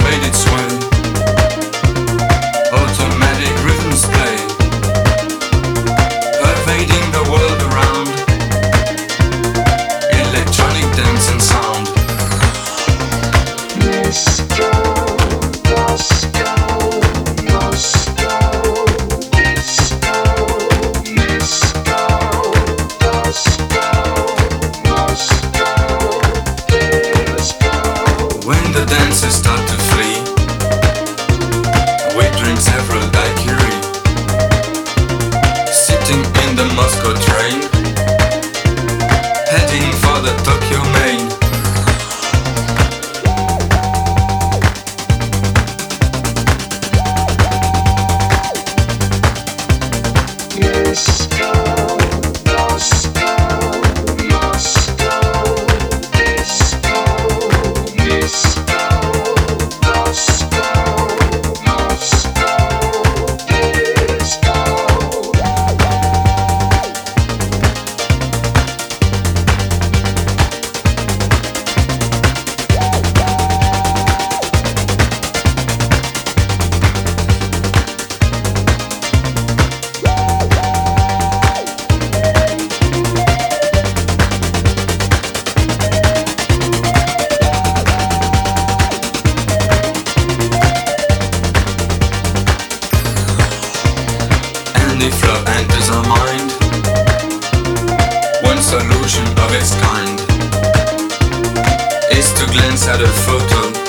made its way. Automatic rhythms play, pervading the world around. Electronic dance and sound. Moscow, Moscow, Moscow, disco. Moscow, Moscow, Moscow, disco. When the dancers start to flee, we drink several daiquiri, sitting in the Moscow train, heading for the Tokyo main. Moscow, Moscow, Moscow, disco. Moscow, Moscow, Moscow, disco. And if love enters our mind, one solution of its kind is to glance at a photo